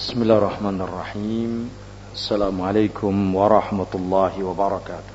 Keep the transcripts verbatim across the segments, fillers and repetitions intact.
Bismillahirrahmanirrahim. Assalamualaikum warahmatullahi wabarakatuh.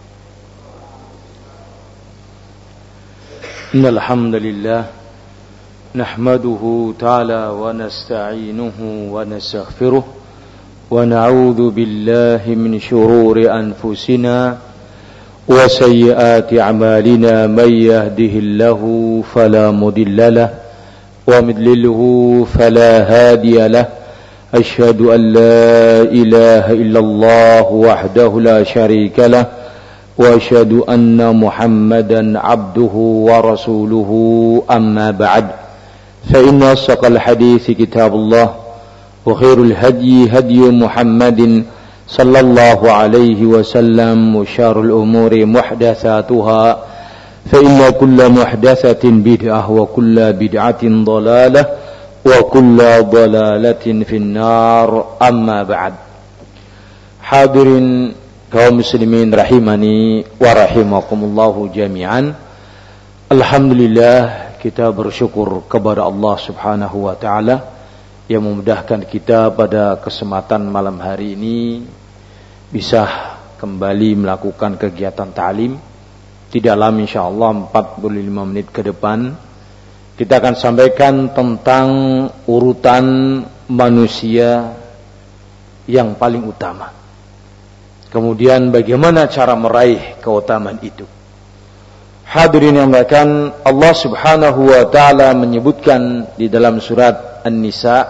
Innal hamdalillah nahmaduhu ta'ala wa nasta'inuhu wa nastaghfiruh wa na'udzu billahi min shururi anfusina wa sayyiati a'malina may yahdihillahu fala mudilla lahu wa man yudlilhu fala hadiya lahu. أشهد أن لا إله إلا الله وحده لا شريك له وأشهد أن محمدا عبده ورسوله أما بعد فإن أصدق الحديث كتاب الله وخير الهدي هدي محمد صلى الله عليه وسلم وشر الأمور محدثاتها فإن كل محدثة بدعة وكل بدعة ضلالة wa kullu dhalalatin finnar amma ba'd. Hadirin kaum muslimin rahimani wa rahimakumullahu jami'an. Alhamdulillah, kita bersyukur kepada Allah Subhanahu wa taala yang memudahkan kita pada kesempatan malam hari ini bisa kembali melakukan kegiatan ta'lim. Di dalam insyaallah empat puluh lima menit ke depan kita akan sampaikan tentang urutan manusia yang paling utama. Kemudian bagaimana cara meraih keutamaan itu. Hadirin yang dimuliakan, Allah Subhanahu wa taala menyebutkan di dalam surat An-Nisa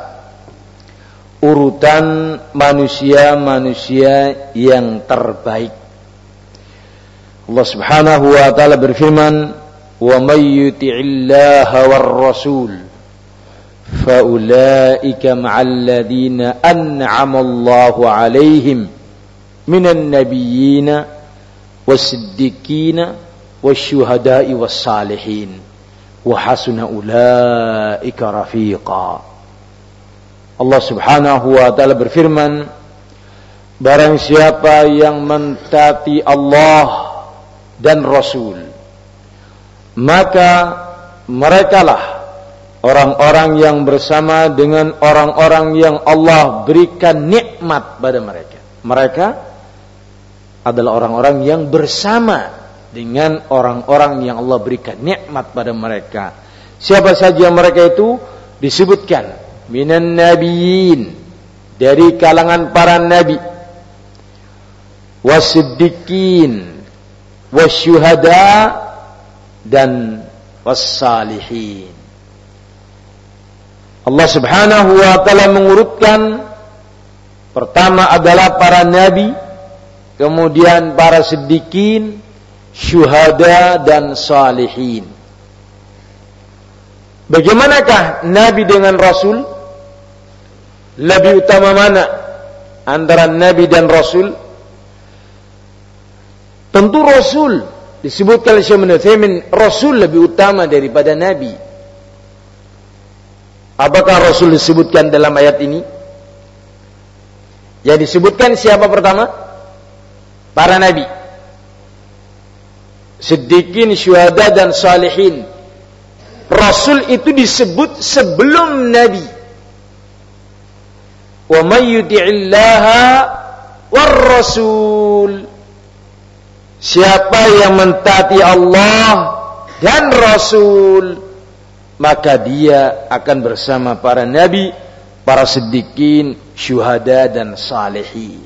urutan manusia-manusia yang terbaik. Allah Subhanahu wa taala berfirman, وَمَن يُطِعِ اللَّهَ وَالرَّسُولَ فَأُولَئِكَ مَعَ الَّذِينَ أَنْعَمَ اللَّهُ عَلَيْهِمْ مِنَ النَّبِيِّينَ وَالصِّدِّيقِينَ وَالشُّهَدَاءِ وَالصَّالِحِينَ وَحَسُنَ أُولَئِكَ رَفِيقًا. Allah Subhanahu wa taala berfirman, barang siapa yang mentaati Allah dan Rasul, maka merekalah orang-orang yang bersama dengan orang-orang yang Allah berikan nikmat pada mereka. Mereka adalah orang-orang yang bersama dengan orang-orang yang Allah berikan nikmat pada mereka. Siapa saja mereka itu? Disebutkan minan nabiyyin, dari kalangan para nabi, wasiddiqin, wasyuhada, dan wassalihin. Allah Subhanahu wa taala mengurutkan, pertama adalah para nabi, kemudian para siddiqin, syuhada, dan salihin. Bagaimanakah nabi dengan rasul? Lebih utama mana antara nabi dan rasul? Tentu rasul. Disebutkan oleh Syekh Ibnu Utsaimin, Rasul lebih utama daripada Nabi. Apakah Rasul disebutkan dalam ayat ini? Yang disebutkan siapa pertama? Para Nabi, Siddiqin, Syuhada, dan Salihin. Rasul itu disebut sebelum Nabi. Wa may yuti'illaha war Rasul, siapa yang mentaati Allah dan Rasul, maka dia akan bersama para nabi, para siddiqin, syuhada, dan salihin.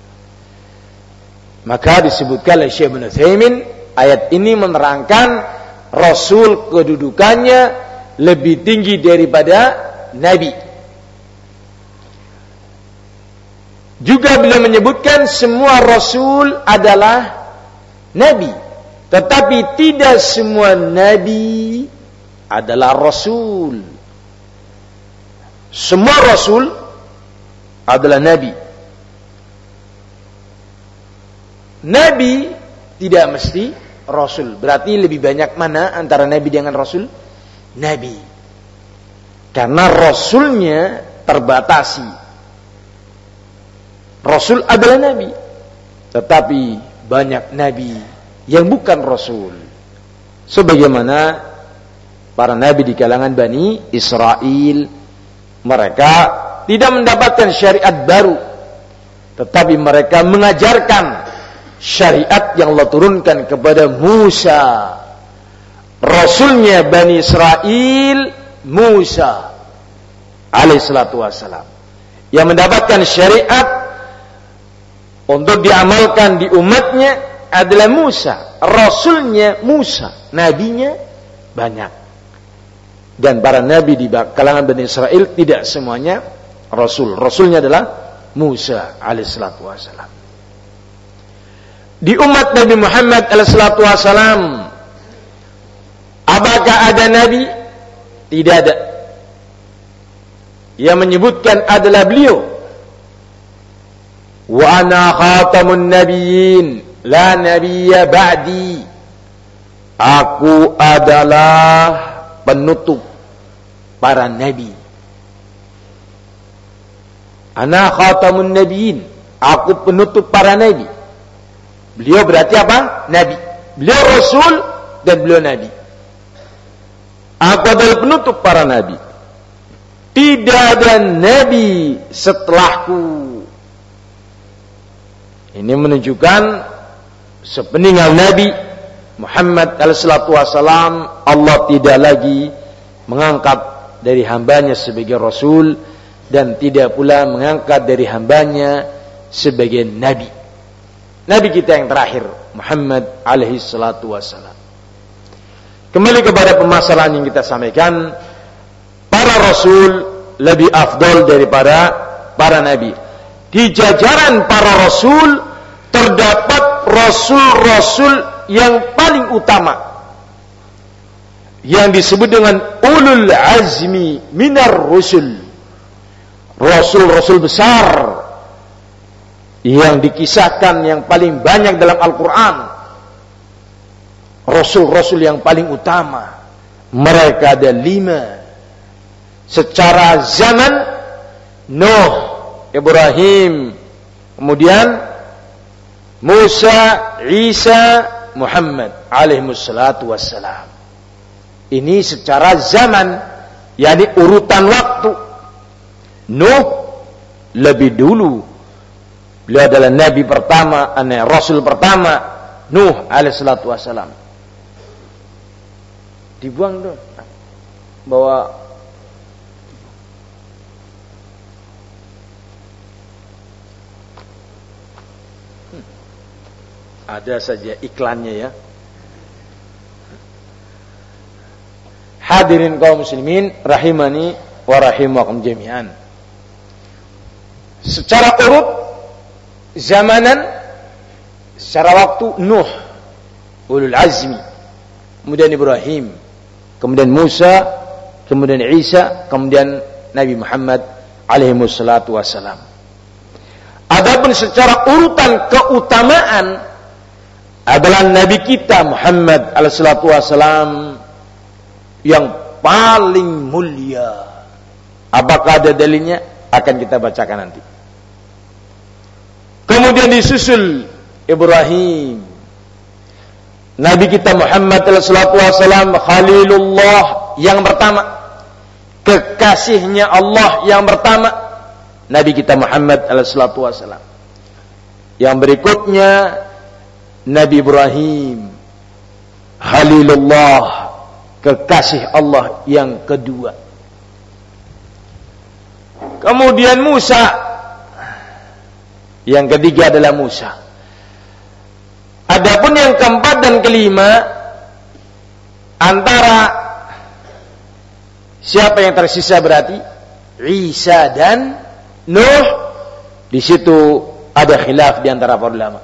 Maka disebutkan oleh Syekh Ibnu Utsaimin, ayat ini menerangkan Rasul kedudukannya lebih tinggi daripada nabi. Juga beliau menyebutkan semua Rasul adalah nabi, tetapi tidak semua nabi adalah rasul. Semua rasul adalah nabi. Nabi tidak mesti rasul. Berarti lebih banyak mana antara nabi dengan rasul? Nabi. Karena rasulnya terbatasi. Rasul adalah nabi, tetapi banyak nabi yang bukan rasul, sebagaimana para nabi di kalangan Bani Israel, mereka tidak mendapatkan syariat baru, tetapi mereka mengajarkan syariat yang Allah turunkan kepada Musa, Rasulnya Bani Israel, Musa alaihissalatu wassalam, yang mendapatkan syariat untuk diamalkan di umatnya adalah Musa, Rasulnya Musa, nabinya banyak. Dan para nabi di kalangan Bani Israel tidak semuanya Rasul. Rasulnya adalah Musa alaihissalatu wassalam. Di umat Nabi Muhammad alaihissalatu wassalam, apakah ada nabi? Tidak ada. Yang menyebutkan adalah beliau, wa ana khatamun nabiyyin la nabiyya ba'di, aku adalah penutup para nabi. Ana khatamun nabiyyin, aku penutup para nabi. Beliau berarti apa? Nabi. Beliau Rasul dan beliau Nabi. Aku adalah penutup para nabi. Tidak ada nabi setelahku. Ini menunjukkan sepeninggal Nabi Muhammad alaihissalatu wassalam, Allah tidak lagi mengangkat dari hambanya sebagai Rasul, dan tidak pula mengangkat dari hambanya sebagai Nabi. Nabi kita yang terakhir, Muhammad alaihi salatu wassalam. Kembali kepada permasalahan yang kita sampaikan, para Rasul lebih afdal daripada para Nabi. Di jajaran para Rasul terdapat Rasul-Rasul yang paling utama, yang disebut dengan ulul azmi minar rusul, Rasul-Rasul besar yang dikisahkan yang paling banyak dalam Al-Quran. Rasul-Rasul yang paling utama, mereka ada lima secara zaman: Nuh, Ibrahim, kemudian Musa, Isa, Muhammad alaihissalatu wassalam. Ini secara zaman, yakni urutan waktu. Nuh lebih dulu, beliau adalah Nabi pertama, Rasul pertama, Nuh alaihissalatu wassalam. Dibuang dong, bawa hmm. ada saja iklannya ya. Hadirin kaum muslimin rahimani wa rahimakum jami'an. Secara urut zamanan, secara waktu, Nuh ulul azmi, kemudian Ibrahim, kemudian Musa, kemudian Isa, kemudian Nabi Muhammad alaihi wassalatu wassalam. Adapun secara urutan keutamaan adalah Nabi kita Muhammad alaihi wassalatu wassalam yang paling mulia. Apakah ada dalilnya? Akan kita bacakan nanti. Kemudian disusul Ibrahim, Nabi kita Muhammad sallallahu alaihi wasallam, Khalilullah yang pertama, kekasihnya Allah yang pertama, Nabi kita Muhammad sallallahu alaihi wasallam. Yang berikutnya Nabi Ibrahim, Khalilullah, kekasih Allah yang kedua. Kemudian Musa, yang ketiga adalah Musa. Adapun yang keempat dan kelima, antara siapa yang tersisa berarti Isa dan Nuh. Di situ ada khilaf di antara para ulama.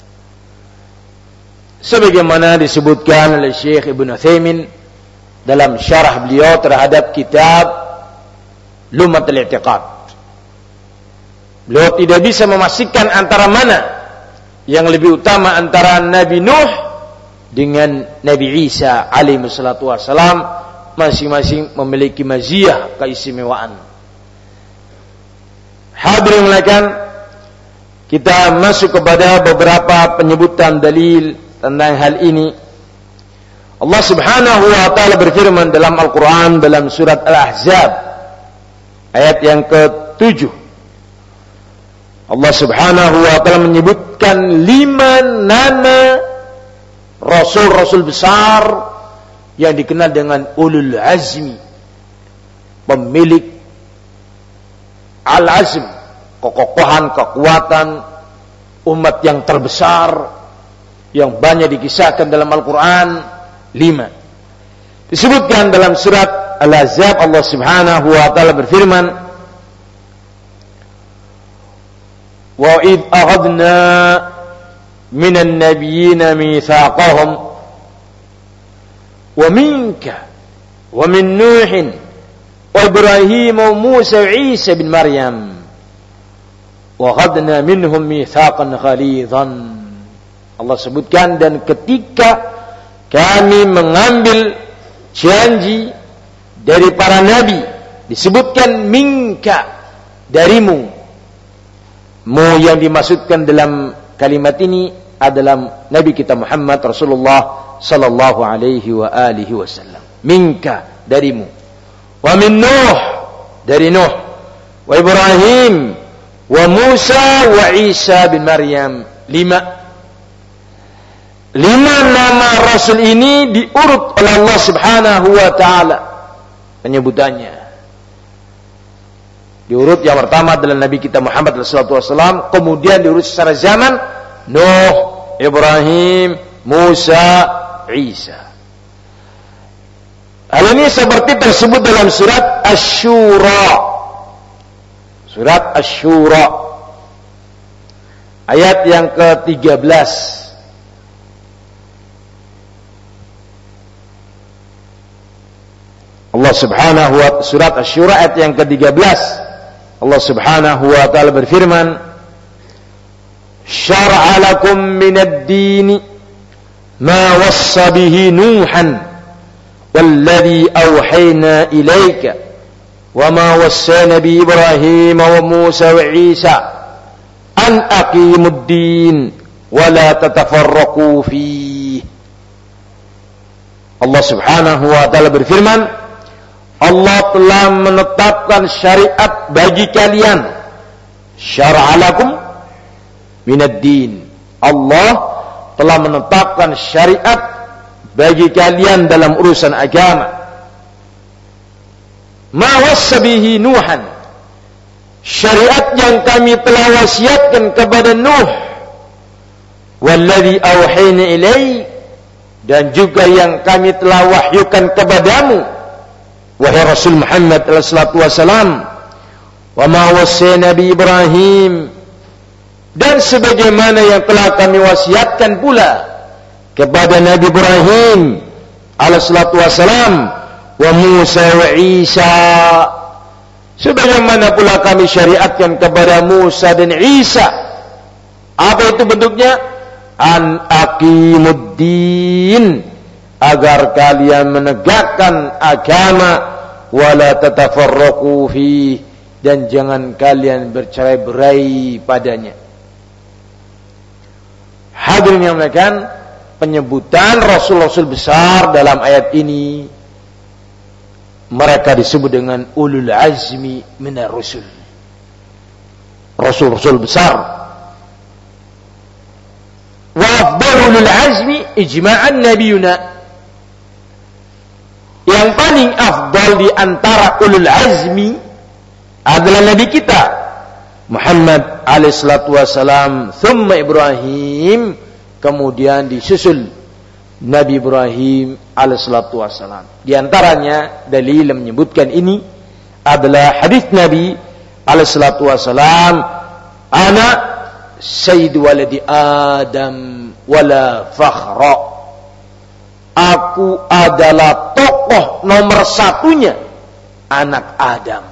Sebagaimana disebutkan oleh Syekh Ibnu Utsaimin dalam syarah beliau terhadap kitab Lum'atul I'tiqad. Beliau tidak bisa memastikan antara mana yang lebih utama antara Nabi Nuh dengan Nabi Isa alaihi wassalatu wassalam. Masing-masing memiliki maziyah, keistimewaan. Hadirin sekalian, kita masuk kepada beberapa penyebutan dalil tentang hal ini. Allah Subhanahu wa taala berfirman dalam Al-Qur'an dalam surat Al-Ahzab ayat yang ke tujuh Allah Subhanahu wa ta'ala menyebutkan lima nama rasul-rasul besar yang dikenal dengan ulul azmi, pemilik al-azm, kekokohan, kekuatan, umat yang terbesar yang banyak dikisahkan dalam Al-Quran. Lima disebutkan dalam surat Al-Ahzab. Allah Subhanahu wa ta'ala berfirman, wa id akhadna minan nabiyyina mitsaqahum wa minka wa min nuhin wa ibrahim wa musa wa isa bin maryam wa akhadna minhum mitsaqan ghalidhan. Allah sebutkan, dan ketika kami mengambil janji dari para nabi, disebutkan minka, darimu. Mu yang dimaksudkan dalam kalimat ini adalah Nabi kita Muhammad Rasulullah sallallahu alaihi wa alihi wasallam. Minka, darimu. Wa min Nuh, dari Nuh. Wa Ibrahim, wa Musa, wa Isa bin Maryam. Lima. Lima nama Rasul ini diurut oleh Allah Subhanahu wa ta'ala penyebutannya. Diurut yang pertama adalah Nabi kita Muhammad sallallahu alaihi wasallam, kemudian diurut secara zaman Nuh, Ibrahim, Musa, Isa. Hal ini seperti tersebut dalam surat Asy-Syura. Surat Asy-Syura ayat yang ke tiga belas. Allah Subhanahu wa ta'ala, surat Asy-Syura ayat yang ke tiga belas. Allah Subhanahu wa ta'ala berfirman, syara'a lakum minad dini ma wassa bihi Nuhan walladhi awhayna ilayka wa ma wassana bi Ibrahim wa Musa wa Isa an aqimud din wa la tatafarraqu fihi. Allah Subhanahu wa ta'ala berfirman, Allah telah menetapkan syariat bagi kalian. Syara'a lakum minad din. Allah telah menetapkan syariat bagi kalian dalam urusan agama. Ma wassa bihi Nuhan, syariat yang kami telah wasiatkan kepada Nuh. Walladhi awhayna ilaik, dan juga yang kami telah wahyukan kepadamu wahai Rasul Muhammad sallallahu alaihi wasallam. Wa ma wassayna bi Ibrahim, dan sebagaimana yang telah kami wasiatkan pula kepada Nabi Ibrahim alaihi wasallam, wa Musa wa Isa, sebagaimana pula kami syariatkan kepada Musa dan Isa. Apa itu bentuknya? An aqimuddin, agar kalian menegakkan agama, wala tatafarraqu fi, dan jangan kalian bercerai-berai padanya. Hadirin yang muliakan, penyebutan rasul-rasul besar dalam ayat ini, mereka disebut dengan ulul azmi minar rusul, rasul-rasul besar. Wa afdalul azmi ijma'an nabiyuna, yang paling afdal di antara ulul azmi adalah Nabi kita Muhammad alaihi salatu wasalam, thumma Ibrahim, kemudian disusul Nabi Ibrahim alaihi salatu wasalam. Di antaranya dalil yang menyebutkan ini adalah hadis Nabi alaihi salatu wasalam, ana sayyidu waladi Adam wala fakhra, aku adalah tokoh nomor satunya anak Adam.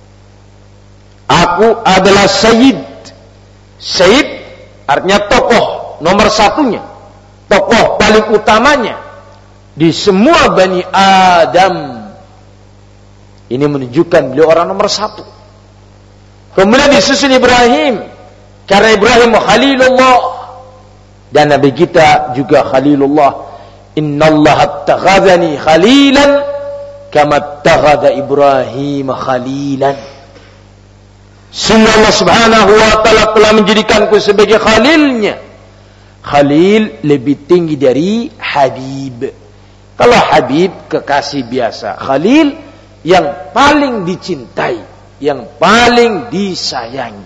Aku adalah Sayyid. Sayyid artinya tokoh nomor satunya, tokoh paling utamanya di semua Bani Adam. Ini menunjukkan beliau orang nomor satu. Kemudian disusul Ibrahim, karena Ibrahim Khalilullah, dan Nabi kita juga Khalilullah. Innallaha attakhadhani khalilan kama attakhadha Ibrahim khalilan. Sungguh Allah Subhanahu wa taala telah menjadikanku sebagai khalilnya. Khalil lebih tinggi dari Habib. Kalau Habib kekasih biasa, Khalil yang paling dicintai, yang paling disayangi.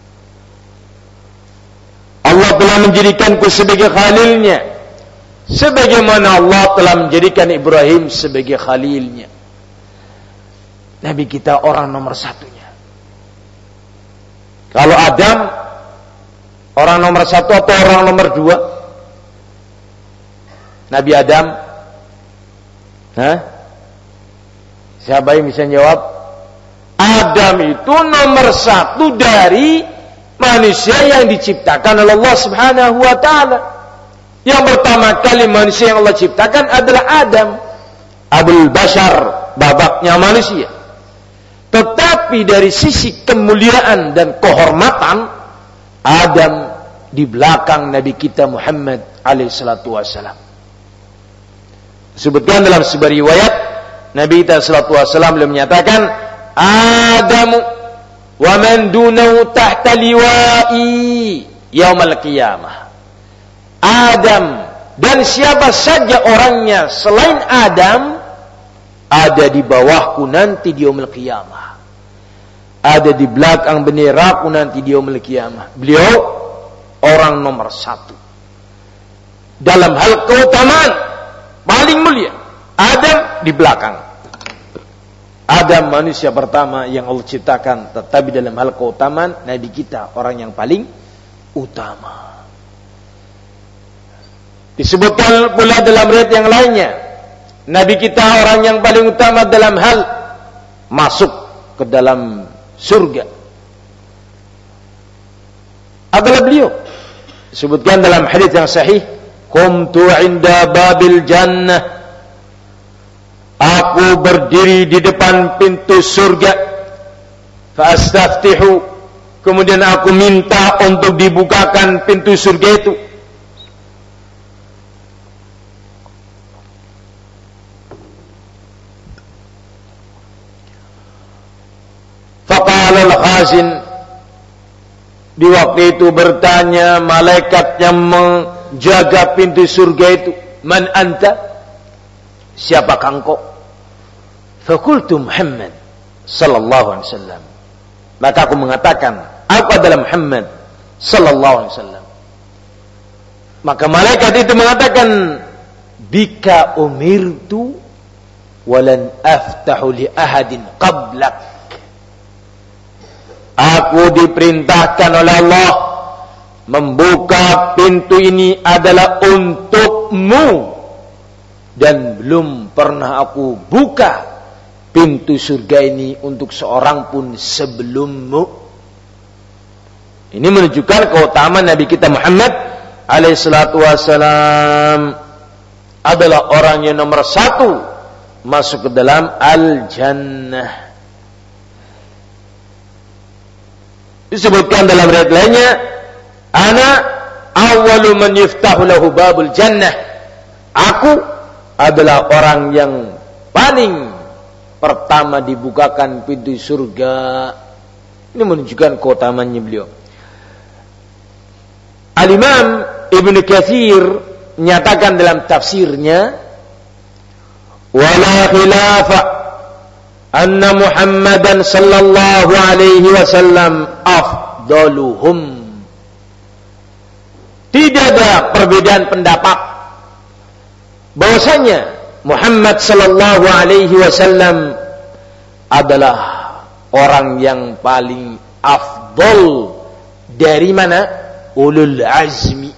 Allah telah menjadikanku sebagai khalilnya, sebagaimana Allah telah menjadikan Ibrahim sebagai khalilnya. Nabi kita orang nomor satunya. Kalau Adam orang nomor satu atau orang nomor dua? Nabi Adam? Hah? Siapa yang bisa jawab? Adam itu nomor satu dari manusia yang diciptakan oleh Allah Subhanahu wa taala. Yang pertama kali manusia yang Allah ciptakan adalah Adam, Abul Bashar, babaknya manusia. Tetapi dari sisi kemuliaan dan kehormatan, Adam di belakang Nabi kita Muhammad alaihi salatu wassalam. Disebutkan dalam sebuah riwayat, Nabi kita sallallahu alaihi wasallam beliau menyatakan, Adamu wa man dunahu tahta liwa'i yaumal qiyamah. Adam dan siapa saja orangnya selain Adam ada di bawahku nanti di yaumul qiyamah. Ada di belakang benderaku nanti di yaumul qiyamah. Beliau orang nomor satu dalam hal keutamaan paling mulia. Adam di belakang. Adam manusia pertama yang Allah ciptakan, tetapi dalam hal keutamaan Nabi kita orang yang paling utama. Disebutkan pula dalam riwayat yang lainnya, Nabi kita orang yang paling utama dalam hal masuk ke dalam surga adalah beliau. Disebutkan dalam hadis yang sahih, qumtu 'inda babil jannah. Aku berdiri di depan pintu surga. Fa astaftihu. Kemudian aku minta untuk dibukakan pintu surga itu. Faqala al-khazin. Di waktu itu bertanya malaikat yang menjaga pintu surga itu, man anta? Siapakah engkau? Fakultu Muhammad sallallahu alaihi wasallam. Maka aku mengatakan, aku adalah Muhammad sallallahu alaihi wasallam. Maka malaikat itu mengatakan, bika umirtu walan aftahu li ahadin qablak. Aku diperintahkan oleh Allah membuka pintu ini adalah untukmu, dan belum pernah aku buka pintu surga ini untuk seorang pun sebelummu. Ini menunjukkan keutamaan Nabi kita Muhammad alaihi salatu wassalam adalah orang yang nomor satu masuk ke dalam al-jannah. Disebutkan dalam riwayat lainnya, ana awwalu man yuftahu lahu babul jannah. Aku adalah orang yang paling pertama dibukakan pintu surga. Ini menunjukkan keutamaannya beliau. Al-Imam Ibnu Katsir menyatakan dalam tafsirnya, wala khilafa anna Muhammadan sallallahu alaihi wasallam afdaluhum. Tidak ada perbedaan pendapat bahwasanya Muhammad sallallahu alaihi wasallam adalah orang yang paling afdal dari mana? Ulul azmi.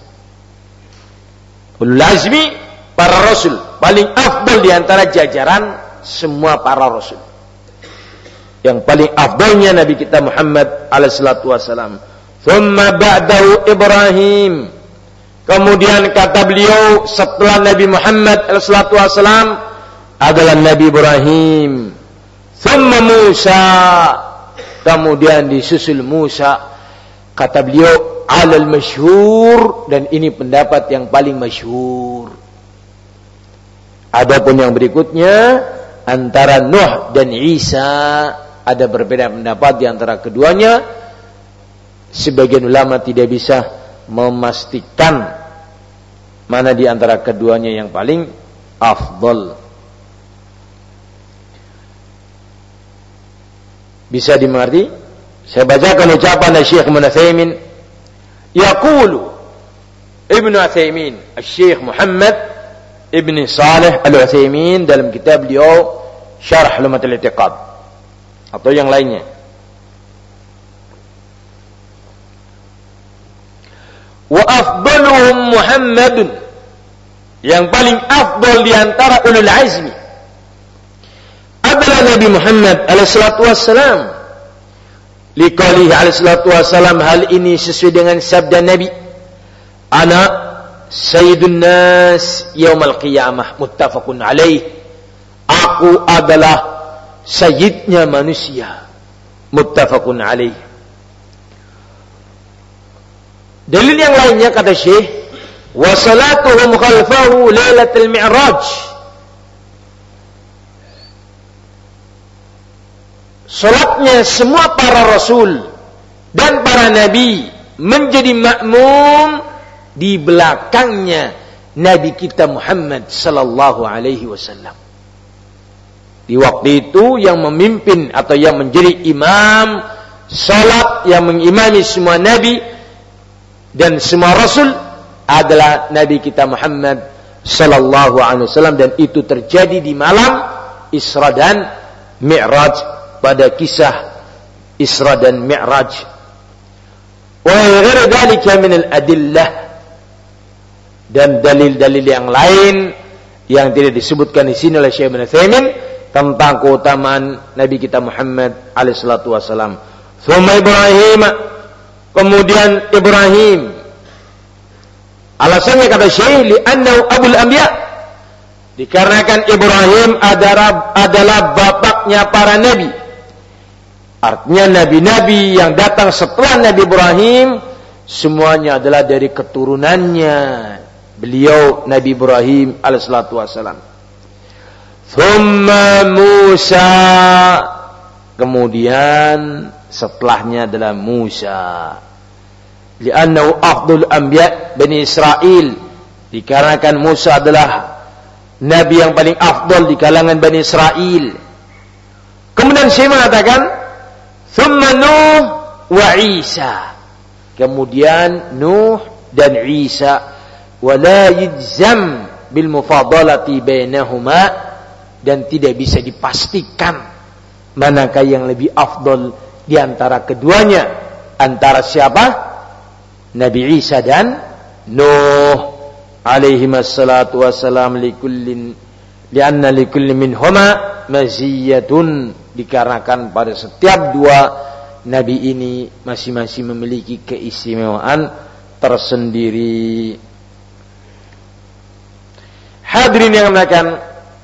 Ulul azmi para rasul, paling afdal di antara jajaran semua para rasul. Yang paling afdalnya Nabi kita Muhammad alaihi salatu wasallam. Thumma ba'dahu Ibrahim. Kemudian kata beliau setelah Nabi Muhammad alaihi salatu wasallam adalah Nabi Ibrahim. Thumma Musa. Kemudian disusul Musa. Kata beliau alal masyhur, dan ini pendapat yang paling masyhur. Adapun yang berikutnya antara Nuh dan Isa ada berbeda pendapat di antara keduanya. sebagian ulama tidak bisa memastikan mana di antara keduanya yang paling afdal. Bisa dimengerti? Saya bacakan ucapan dari Syekh Ibnu Utsaimin. Yaqulu Ibnu Utsaimin, Syekh Muhammad Ibn Salih Al-Utsaimin dalam kitab beliau Syarh Lumatul I'tiqad atau yang lainnya. Wa afdaluhum Muhammadun, yang paling afdal di antara ulul azmi adalah Nabi Muhammad alaihi salatu wassalam. Liqalihi alaihi salatu wassalam, hal ini sesuai dengan sabda Nabi, ana sayyidun nas yaumal qiyamah, muttafaqun alaih. Aku adalah sayyidnya manusia, muttafaqun alaih. Dalil yang lainnya kata Syekh, wa salatuhum khalfahu lailatul mi'raj. Salatnya semua para rasul dan para nabi menjadi makmum di belakangnya Nabi kita Muhammad sallallahu alaihi wasallam. Di waktu itu yang memimpin atau yang menjadi imam salat, yang mengimami semua nabi dan semua rasul adalah Nabi kita Muhammad sallallahu alaihi wasallam, dan itu terjadi di malam Isra dan Mi'raj, pada kisah Isra dan Mi'raj. Wa ghairu dzalika min al-adillah, dan dalil-dalil yang lain yang tidak disebutkan di sini oleh Syekh Ibnu Utsaimin tentang keutamaan Nabi kita Muhammad alaihi salatu wasallam. Tsumma Ibrahim, kemudian Ibrahim. Alasannya kata Syekh, li'annahu abul anbiya, dikarenakan Ibrahim adalah adalah bapaknya para nabi. Artinya nabi-nabi yang datang setelah Nabi Ibrahim semuanya adalah dari keturunannya beliau Nabi Ibrahim alaihissalatu wassalam. Thumma Musa, kemudian setelahnya adalah Musa. Li'annahu afdhul anbiya Bani Israil, dikarenakan Musa adalah nabi yang paling afdal di kalangan Bani Israil. Kemudian saya mengatakan thumma Nuh wa Isa, kemudian Nuh dan Isa. Wala yujzam bil mufadalati bainahuma, dan tidak bisa dipastikan manakah yang lebih afdal di antara keduanya, antara siapa? Nabi Isa dan Nuh alaihi wassalatu wassalam. Likullin lianna likulli minhuma maziyatun, dikarenakan pada setiap dua nabi ini masing-masing memiliki keistimewaan tersendiri. Hadirin yang akan,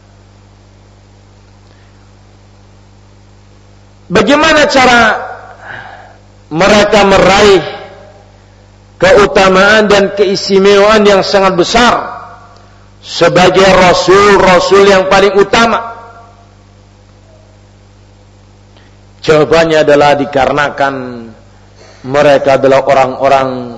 bagaimana cara mereka meraih keutamaan dan keistimewaan yang sangat besar sebagai rasul-rasul yang paling utama? Jawabannya adalah dikarenakan mereka adalah orang-orang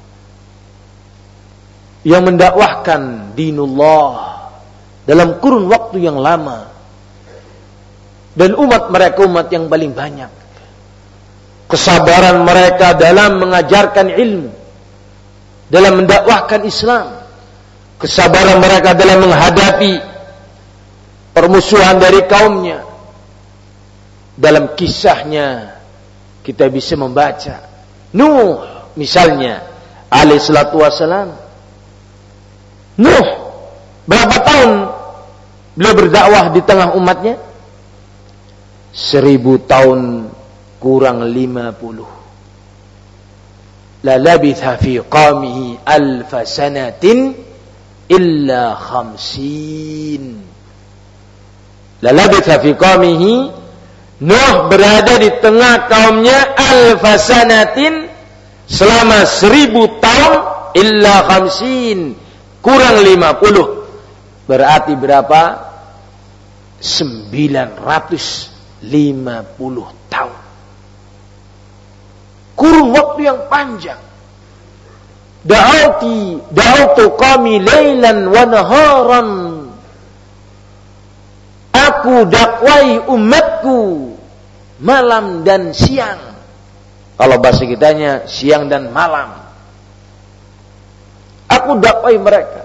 yang mendakwahkan dinullah dalam kurun waktu yang lama, dan umat mereka umat yang paling banyak. Kesabaran mereka dalam mengajarkan ilmu, dalam mendakwahkan Islam, kesabaran mereka dalam menghadapi permusuhan dari kaumnya. Dalam kisahnya kita bisa membaca Nuh misalnya alaihi salatu wassalam. Nuh berapa tahun beliau berdakwah di tengah umatnya? Seribu tahun kurang lima puluh. La labitha fi qamihi alfa sanatin illa khamsin. La labitha fi qamihi, Nuh berada di tengah kaumnya alfa sanatin selama seribu tahun illa khamsin, kurang lima puluh. Berarti berapa? sembilan ratus lima puluh tahun. kurun waktu yang panjang. Da'auti da'autu qami lailan wa naharan. Aku dakwai umatku malam dan siang. Kalau bahasa kitanya siang dan malam. Aku dakwai mereka.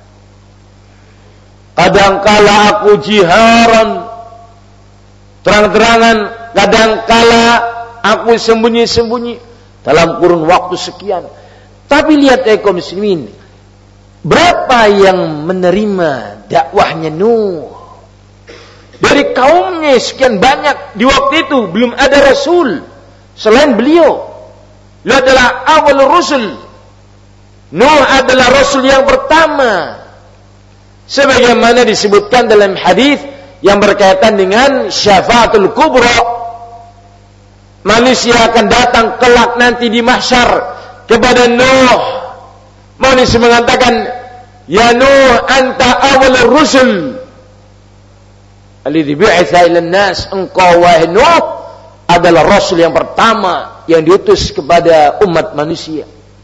Kadangkala aku jiharan, terang-terangan, kadangkala aku sembunyi-sembunyi dalam kurun waktu sekian. Tapi lihat ya kaum muslimin, berapa yang menerima dakwahnya Nuh? Dari kaumnya sekian banyak, di waktu itu belum ada rasul selain beliau. Beliau adalah awal rusul. Nuh adalah rasul yang pertama. Sebagaimana disebutkan dalam hadis yang berkaitan dengan syafaatul kubra. Manusia akan datang kelak nanti di mahsyar kepada Nuh. Manusia mengatakan, "Ya Nuh, anta awal rusul alladhi bi'atha ilan nas." Engkau wahai Nuh adalah rasul yang pertama yang diutus kepada umat manusia.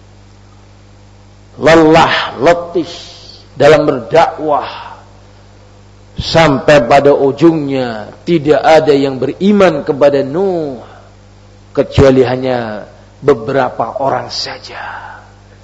Lelah, letih dalam berdakwah, sampai pada ujungnya tidak ada yang beriman kepada Nuh kecuali hanya beberapa orang saja.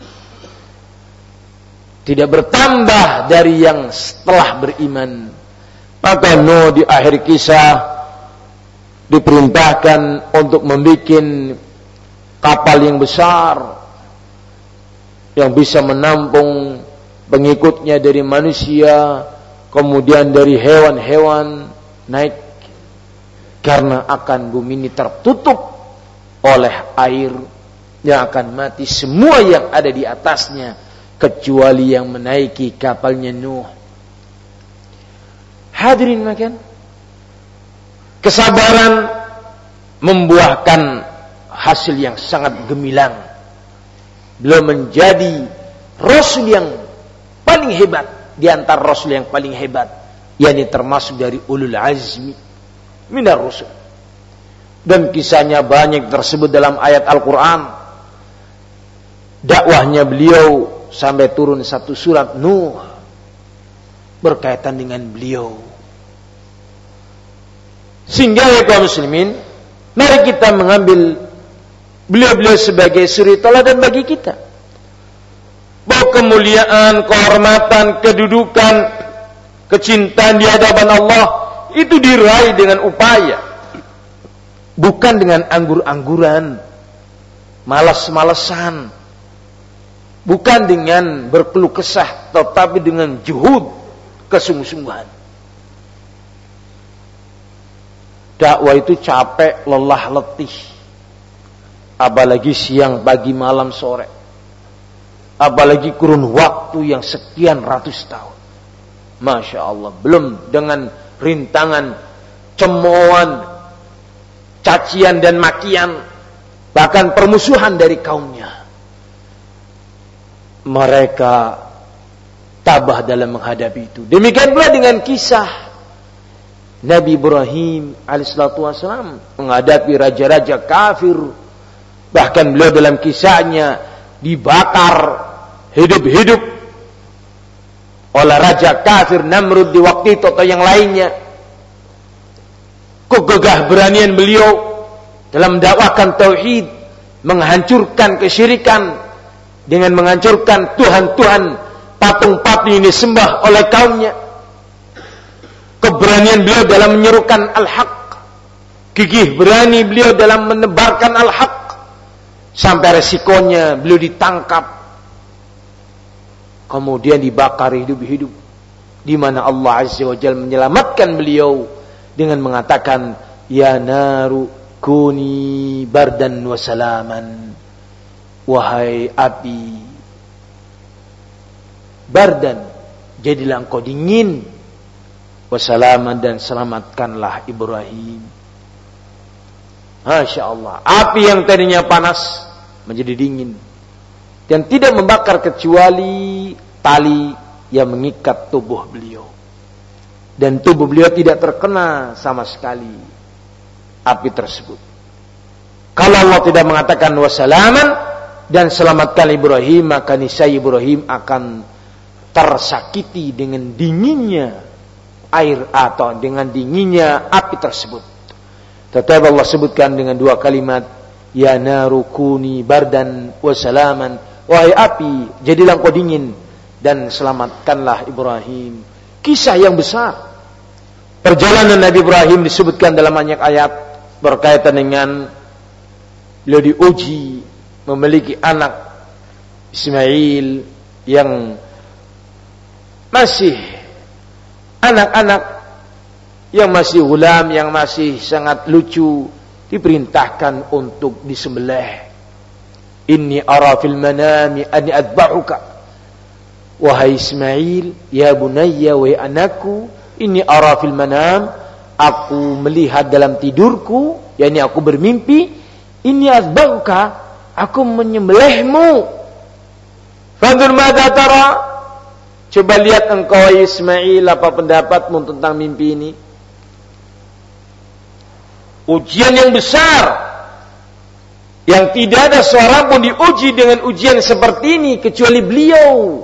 Tidak bertambah dari yang setelah beriman. Maka Nuh di akhir kisah diperintahkan untuk membuat kapal yang besar yang bisa menampung pengikutnya dari manusia, kemudian dari hewan-hewan naik, karena akan bumi ini tertutup oleh air yang akan mati semua yang ada di atasnya kecuali yang menaiki kapalnya Nuh. Hadirin makan, kesabaran membuahkan hasil yang sangat gemilang. Beliau menjadi rasul yang paling hebat di antara rasul yang paling hebat, yakni termasuk dari ulul azmi minar rusul. Dan kisahnya banyak tersebut dalam ayat Al-Quran. Dakwahnya beliau sampai turun satu surat Nuh berkaitan dengan beliau. Sehingga ya kaum muslimin, mari kita mengambil beliau-beliau sebagai suri teladan bagi kita. Bahwa kemuliaan, kehormatan, kedudukan, kecintaan di hadapan Allah itu diraih dengan upaya, bukan dengan anggur-angguran, malas-malesan, bukan dengan berkeluh kesah, tetapi dengan juhud, kesungguh-sungguhan. Dakwah itu capek, lelah, letih, apalagi siang, pagi, malam, sore, apalagi kurun waktu yang sekian ratus tahun. Masya Allah, belum dengan rintangan, cemoohan, cacian dan makian, bahkan permusuhan dari kaumnya. Mereka tabah dalam menghadapi itu. Demikian pula dengan kisah Nabi Ibrahim alaihissalatu wassalam menghadapi raja-raja kafir. Bahkan beliau dalam kisahnya dibakar hidup-hidup oleh raja kafir Namrud di waktu itu atau yang lainnya. Kegagah beranian beliau dalam mendakwakan tauhid, menghancurkan kesyirikan dengan menghancurkan Tuhan-Tuhan, patung-patung yang disembah oleh kaumnya. Keberanian beliau dalam menyerukan al-haq, gigih berani beliau dalam menebarkan al-haq, sampai resikonya beliau ditangkap, kemudian dibakar hidup-hidup, di mana Allah Azza wa Jalla menyelamatkan beliau dengan mengatakan, ya naru kuni bardan wa salaman, wahai api, bardan, jadilah engkau dingin, wasalaman, dan selamatkanlah Ibrahim. Masya Allah, api yang tadinya panas menjadi dingin dan tidak membakar kecuali tali yang mengikat tubuh beliau, dan tubuh beliau tidak terkena sama sekali api tersebut. Kalau Allah tidak mengatakan wasalaman dan selamatkan Ibrahim, maka niscaya Ibrahim akan tersakiti dengan dinginnya air atau dengan dinginnya api tersebut. Tetapi Allah sebutkan dengan dua kalimat, ya naru kuni bardan wasalaman, wahai api jadilah engkau dingin dan selamatkanlah Ibrahim. Kisah yang besar. Perjalanan Nabi Ibrahim disebutkan dalam banyak ayat berkaitan dengan beliau diuji memiliki anak Ismail yang masih anak-anak, yang masih gulam, yang masih sangat lucu, diperintahkan untuk disembelih. Inni ara fil manami anni adba'uka, wahai Ismail, ya bunayya, wahai anakku, inni ara fil manam, aku melihat dalam tidurku, yakni aku bermimpi, inni adba'uka, aku menyembelihmu. Fanzur madza tara, coba lihat engkau Ismail, apa pendapatmu tentang mimpi ini? Ujian yang besar, yang tidak ada seorang pun diuji dengan ujian seperti ini kecuali beliau.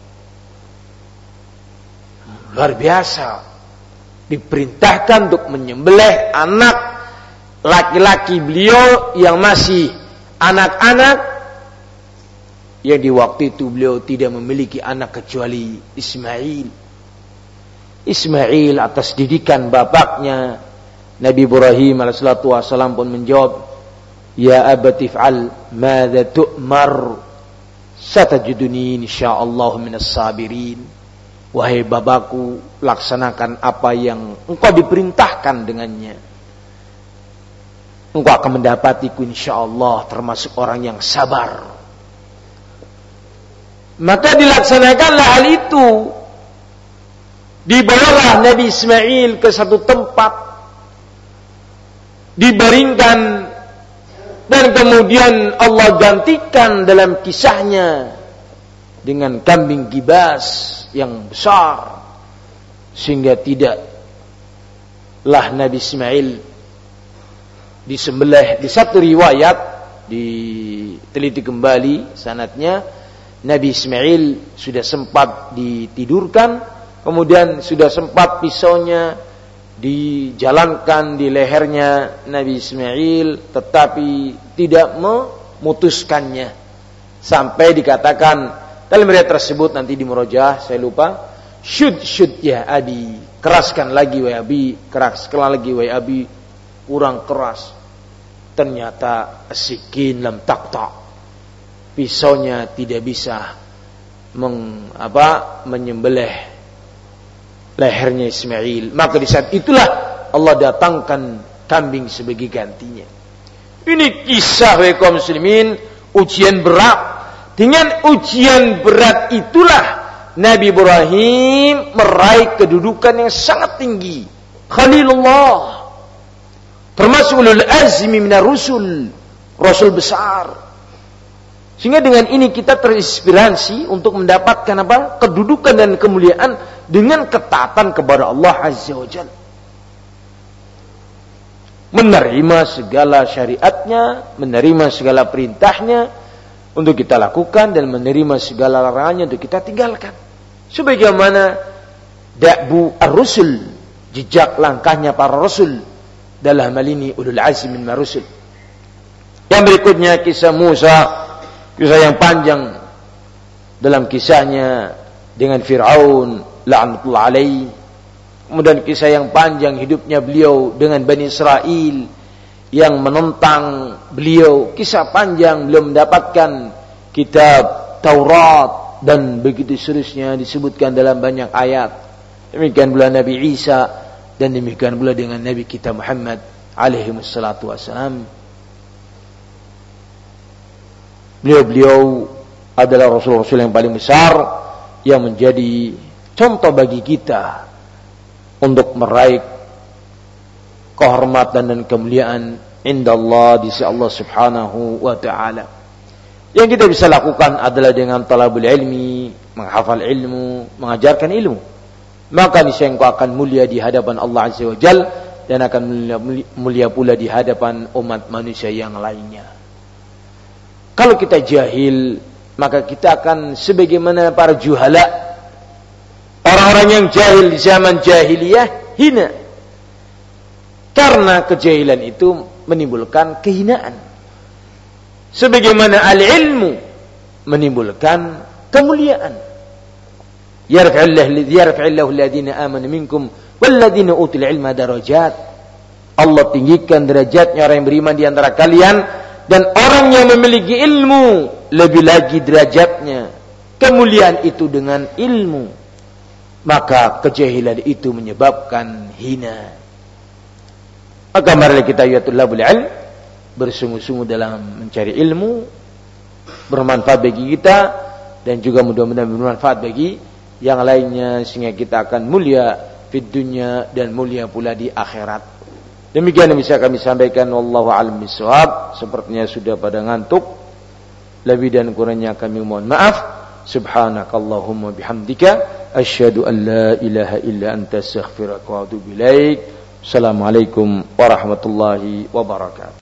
Luar biasa. Diperintahkan untuk menyembelih anak laki-laki beliau yang masih anak-anak, yang di waktu itu beliau tidak memiliki anak kecuali Ismail. Ismail atas didikan bapaknya Nabi Ibrahim alaihissalatu wassalam pun menjawab, ya abati fa'al madza tu'mar satajiduni insyaallah minas sabirin. Wahai bapakku, laksanakan apa yang engkau diperintahkan dengannya, engkau akan mendapatiku insyaallah termasuk orang yang sabar. Maka dilaksanakanlah hal itu. Dibawalah Nabi Ismail ke satu tempat, dibaringkan, dan kemudian Allah gantikan dalam kisahnya dengan kambing gibas yang besar, sehingga tidaklah Nabi Ismail disembelih. Di satu riwayat diteliti kembali sanadnya, Nabi Ismail sudah sempat ditidurkan, kemudian sudah sempat pisaunya dijalankan di lehernya Nabi Ismail, tetapi tidak memutuskannya, sampai dikatakan dalam riwayat tersebut, nanti di murojaah saya lupa, syud syud ya abi, keraskan lagi wahai abi, keraskan lagi wahai abi, kurang keras. Ternyata sikin lam taqta, pisaunya tidak bisa meng, apa, menyembelih lehernya Ismail. Maka di saat itulah Allah datangkan kambing sebagai gantinya. Ini kisah wa kaum muslimin, ujian berat. Dengan ujian berat itulah Nabi Ibrahim meraih kedudukan yang sangat tinggi, Khalilullah, termasuk ulul azmi minar rusul, rasul besar. Sehingga dengan ini kita terinspirasi untuk mendapatkan apa? Kedudukan dan kemuliaan dengan ketaatan kepada Allah Azza wa Jalla. Menerima segala syariatnya, menerima segala perintahnya untuk kita lakukan, dan menerima segala larangannya untuk kita tinggalkan. Sebagaimana da'bu ar-rusul, jejak langkahnya para rasul, dalam hal ini ulul azmi minar rusul. Yang berikutnya kisah Musa, kisah yang panjang dalam kisahnya dengan Fir'aun la'natullah alaihi. Kemudian kisah yang panjang hidupnya beliau dengan Bani Israel yang menentang beliau. Kisah panjang beliau mendapatkan kitab Taurat, dan begitu seterusnya disebutkan dalam banyak ayat. Demikian pula Nabi Isa, dan demikian pula dengan Nabi kita Muhammad alaihi wassalatu wassalam. Beliau-beliau adalah Rasul-Rasul yang paling besar, yang menjadi contoh bagi kita untuk meraih kehormatan dan kemuliaan indallah di sisi Allah Subhanahu wa taala. Yang kita bisa lakukan adalah dengan talabul ilmi, menghafal ilmu, mengajarkan ilmu. Maka niscaya engkau akan mulia di hadapan Allah Azza wa Jalla dan akan mulia, mulia pula di hadapan umat manusia yang lainnya. Kalau kita jahil, maka kita akan sebagaimana para juhala, orang-orang yang jahil di zaman jahiliyah hina. Karena kejahilan itu menimbulkan kehinaan. Sebagaimana al-ilmu menimbulkan kemuliaan. Yarfa'illahu alladhina amanu minkum walladhina utul ilma darajat. Allah tinggikan derajatnya orang yang beriman di antara kalian, dan orang yang memiliki ilmu lebih lagi derajatnya. Kemuliaan itu dengan ilmu. Maka kejahilan itu menyebabkan hina. Maka marilah kita ya tulabul ilm, bersungguh-sungguh dalam mencari ilmu, bermanfaat bagi kita, dan juga mudah-mudahan bermanfaat bagi yang lainnya, sehingga kita akan mulia fid dunya dan mulia pula di akhirat. Demikian yang bisa kami sampaikan. Wallahu a'lam bishawab. Sepertinya sudah pada ngantuk. Lebih dan kurangnya kami mohon maaf. Subhanakallahumma bihamdika asyhadu an la ilaha illa anta astaghfiruka wa atubu ilaik. Assalamualaikum warahmatullahi wabarakatuh.